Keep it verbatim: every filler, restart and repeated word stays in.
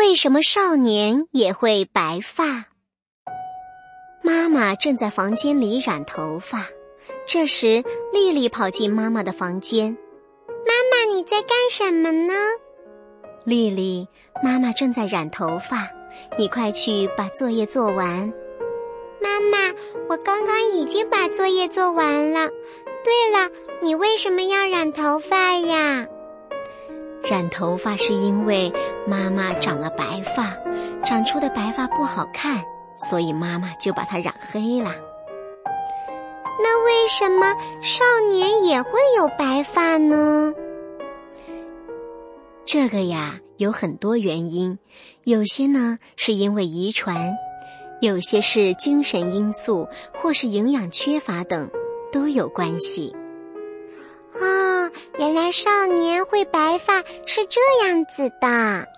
为什么少年也会白发？妈妈正在房间里染头发，这时丽丽跑进妈妈的房间。 妈妈，你在干什么呢？ 丽丽，妈妈正在染头发，你快去把作业做完。 妈妈，我刚刚已经把作业做完了。对了，你为什么要染头发呀？ 染头发是因为妈妈长了白发，长出的白发不好看，所以妈妈就把它染黑了。 那为什么少年也会有白发呢？ 这个呀，有很多原因，有些呢是因为遗传，有些是精神因素或是营养缺乏等，都有关系。 哦，原来少年会白发是这样子的。